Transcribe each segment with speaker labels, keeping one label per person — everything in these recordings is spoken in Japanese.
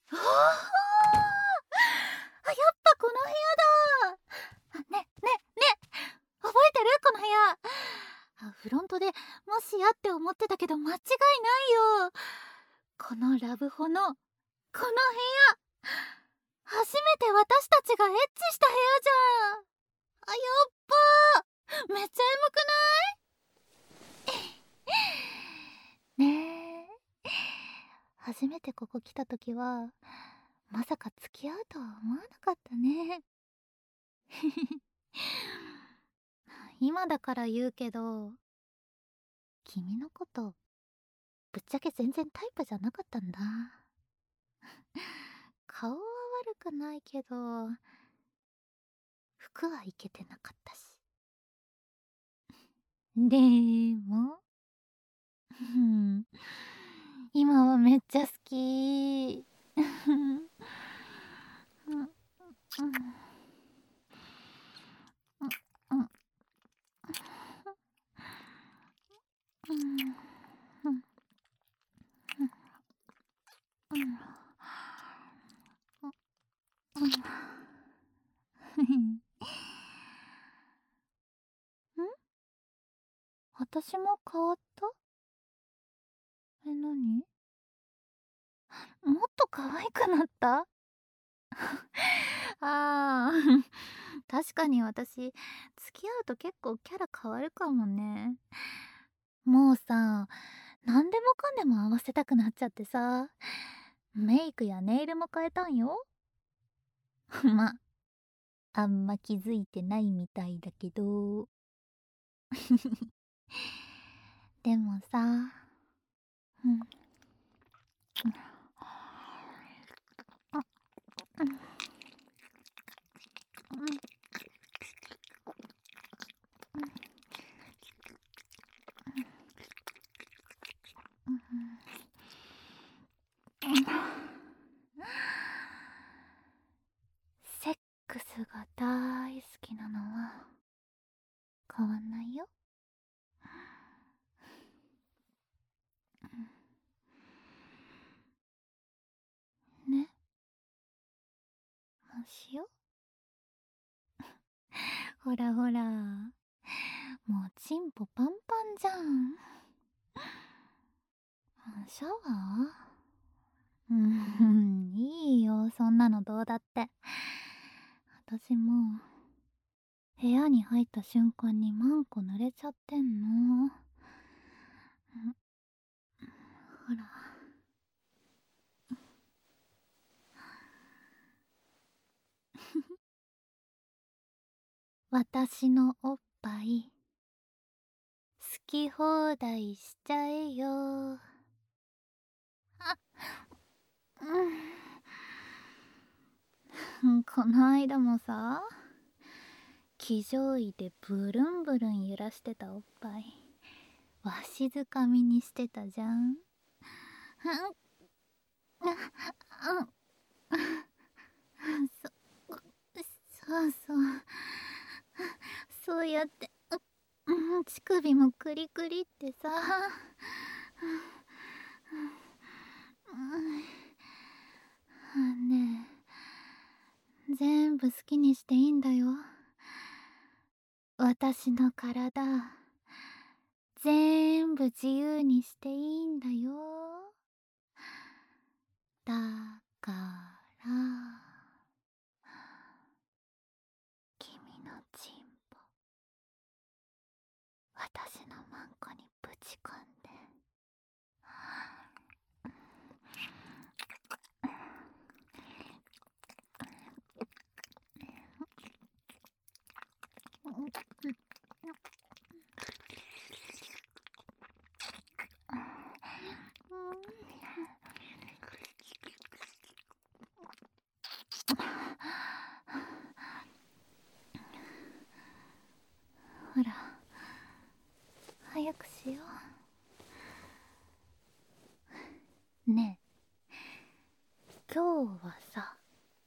Speaker 1: ああ、やっぱこの部屋だ。ね覚えてるこの部屋。フロントでもしやって思ってたけど間違いないよ。このラブホのこの部屋、初めて私たちがエッチした部屋じゃん。やっばー、めっちゃエモくない？ねえ、初めてここ来た時はまさか付き合うとは思わなかったね。今だから言うけど、君のことぶっちゃけ全然タイプじゃなかったんだ。顔は悪くないけど、服はイケてなかったし。でも、うん、今はめっちゃ好き。うんうんうん私も変わった？何？もっと可愛くなった？あー確かに私付き合うと結構キャラ変わるかもね。もうさ、何でもかんでも合わせたくなっちゃってさ、メイクやネイルも変えたんよ。ま、あんま気づいてないみたいだけど。でもさ、うん、セックスが大好きなのは変わんないよ。ね、もうしよ。ほらほら、もうチンポパンパンじゃん。シャワいいよ、そんなのどうだって。私も部屋に入った瞬間にマンコ濡れちゃってんの。ほら。私のおっぱい好き放題しちゃえよ。この間もさ、騎乗位でブルンブルン揺らしてたおっぱいわしづかみにしてたじゃん。そそうそうそうやって乳首もクリクリってさ。ねえ、全部好きにしていいんだよ。私の体全部自由にしていいんだよ。だから君のチンポ私のマンコにぶち込んで。ほら、早くしよう。ねえ、今日はさ、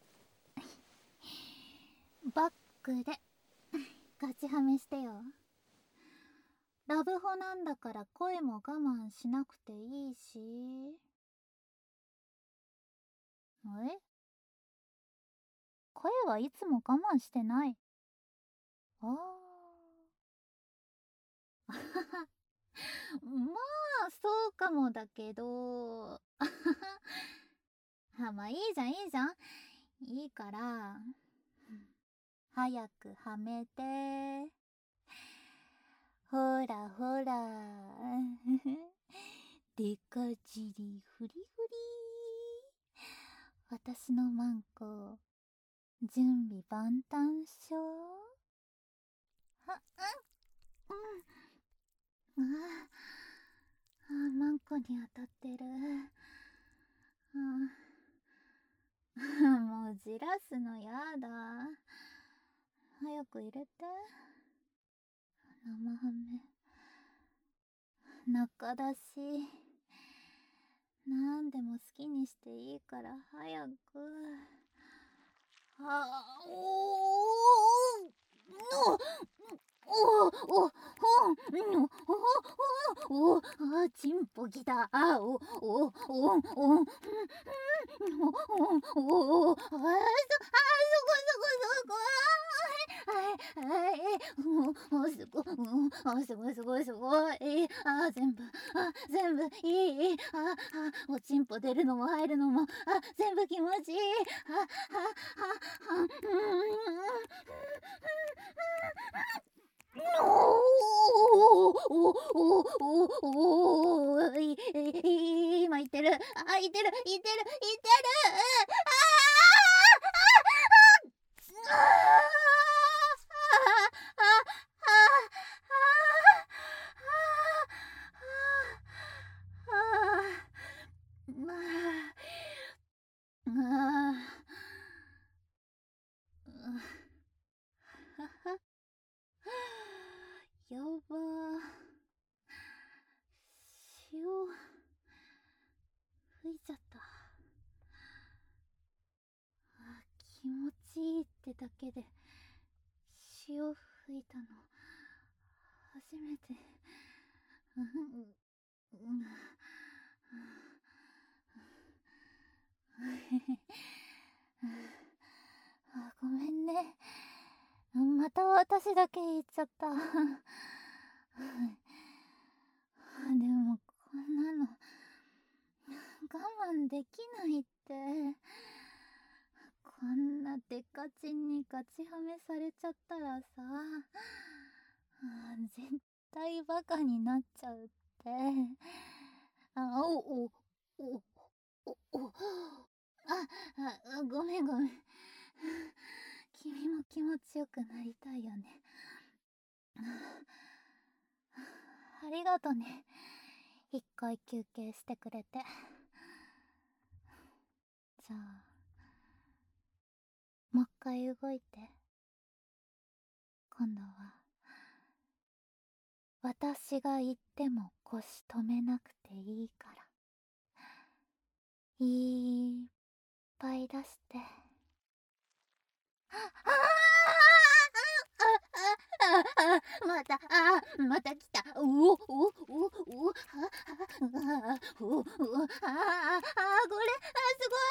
Speaker 1: バックでガチハメしてよ。ラブホなんだから声も我慢しなくていいし。 え、声はいつも我慢してない。ああ。まあ、そうかもだけど。まあいいじゃんいいじゃん。いいから、早くはめて。ほらほら。でか尻フリフリ。私のマンコ、準備万端しょ。は、うん、マンコに当たってる。もうじらすのやだ。早く入れて。生ハメ。中だし。なんでも好きにしていいから早く。チンポきた。すごいすごい。全部いい。おちんぽ出るのも入るのも、全部気持ちいい。今言ってる。言ってる。やばー。塩吹いちゃった。気持ちいいってだけで塩吹いたの初めて。ごめんね。また私だけ言っちゃった。でもこんなの我慢できないって。こんなデカチンにガチハメされちゃったらさ、絶対バカになっちゃうって。あ、ごめん。君も気持ちよくなりたいよね。ありがとね。一回休憩してくれて。じゃあ、もう一回動いて。今度は、私が言っても腰止めなくていいから。いっぱい出して。また来た。これ、すご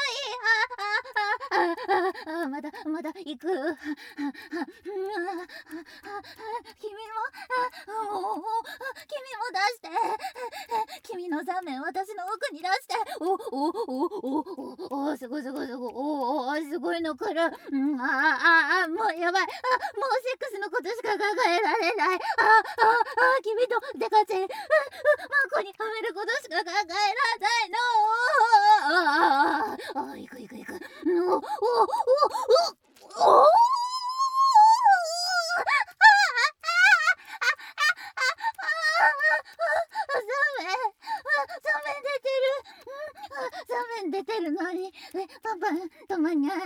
Speaker 1: い。まだ行く。君も出して。君の座面私の奥に出して。すごい。すごいの来る。もうやばい。もうセックスのことしか考えられない。君とデカチン、マコにはめることしか考えられないの。行く。出てるのにパパ止まんない。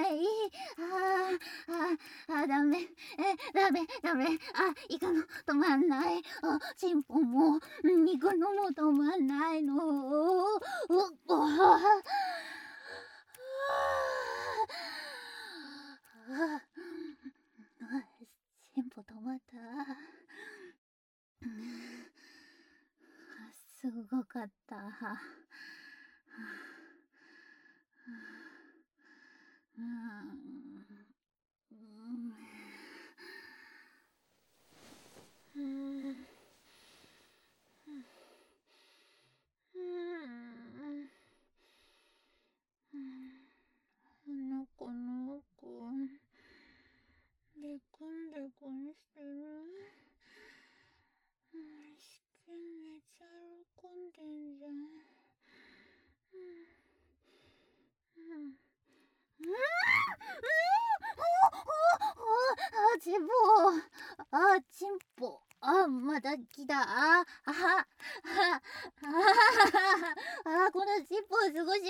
Speaker 1: ダメ。行くの止まんない。チンポも行くのも止まんないの。チンポ止まった。すごかった。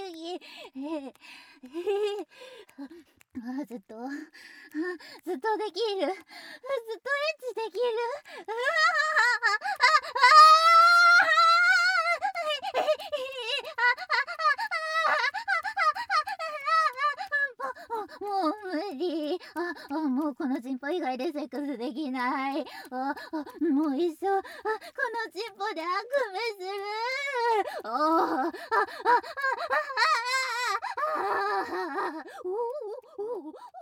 Speaker 1: ぎ。ずっとできる。ずっとエッチできる。もう無理。もうこのチンポ以外でセックスできない。もう一生このチンポで悪夢する。おお